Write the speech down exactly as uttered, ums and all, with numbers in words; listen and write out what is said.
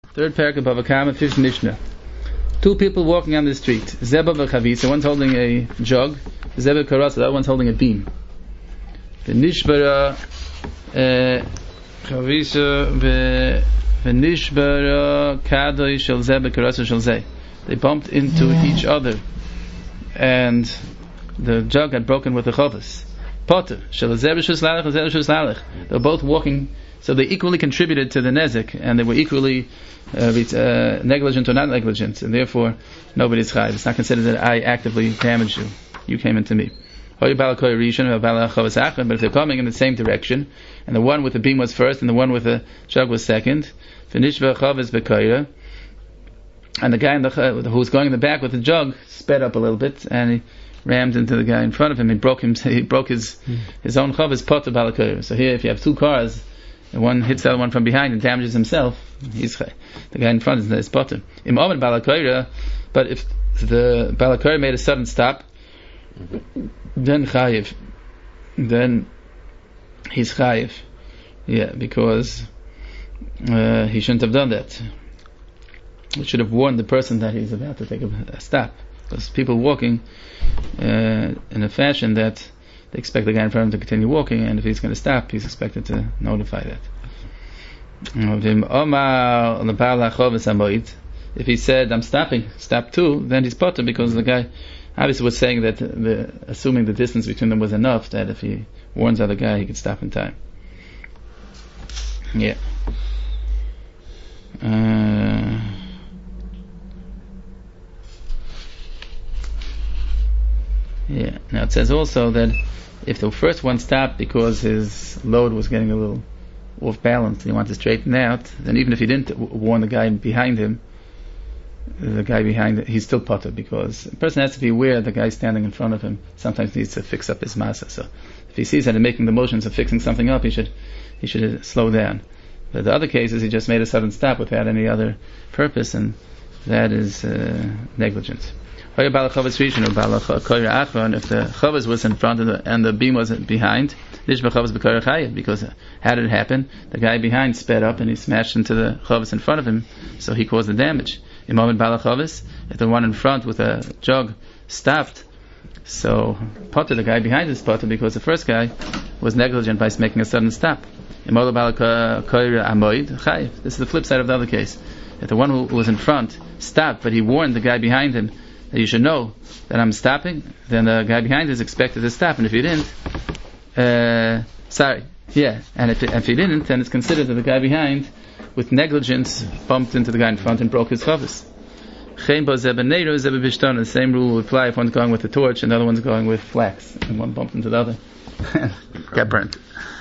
Third parak of Bava Kama, fifth Mishnah. Two people walking on the street. Zeba v'chavisa, one's holding a jug. Zeba karasa, the other one's holding a beam. V'nishbara chavisa v'nishbara kadoi shel zeba karasa shel zeh. They bumped into each other, and the jug had broken with the chavas. Potter shel zeba shel zlalech, zeba shel zlalech. They were both walking. So they equally contributed to the nezik, and they were equally uh, uh, negligent or not negligent, and therefore nobody's chayiv. It's not considered that I actively damaged you. You came into me. But if they're coming in the same direction, and the one with the beam was first, and the one with the jug was second, and the guy in the, who was going in the back with the jug sped up a little bit, and he rammed into the guy in front of him. He broke him. He broke his his own chav, potter balakayra. So here, if you have two cars, and one hits the other one from behind and damages himself, he's the guy in front is potter. Im omen balakayra, but if the balakayra made a sudden stop, then chayiv, then he's chayiv, yeah, because uh, he shouldn't have done that. He should have warned the person that he's about to take a, a stop, because people walking uh, in a fashion that they expect the guy in front of him to continue walking, and if he's going to stop, he's expected to notify that. If he said, I'm stopping, stop too, then he's potter, because the guy obviously was saying that, the, assuming the distance between them was enough, that if he warns the other guy, he could stop in time. Yeah. Uh, yeah. Now it says also that if the first one stopped because his load was getting a little off balance, he wanted to straighten out, then even if he didn't w- warn the guy behind him, the guy behind it, he's still potter, because the person has to be aware the guy standing in front of him sometimes needs to fix up his masa. So if he sees that and making the motions of fixing something up, he should he should slow down. But the other cases, he just made a sudden stop without any other purpose, and that is uh, negligence. If the chavas was in front of the, and the beam was behind, because how did it happen? The guy behind sped up and he smashed into the chavas in front of him, so he caused the damage. If the one in front with a jug stopped, so potter, the guy behind is potter, because the first guy was negligent by making a sudden stop. This is the flip side of the other case. If the one who was in front stopped, but he warned the guy behind him that you should know that I'm stopping, then the guy behind is expected to stop, and if he didn't, uh, sorry, yeah, and if, if he didn't, then it's considered that the guy behind, with negligence, bumped into the guy in front and broke his chavos. The same rule will apply if one's going with a torch and the other one's going with flax, and one bumped into the other, got burnt.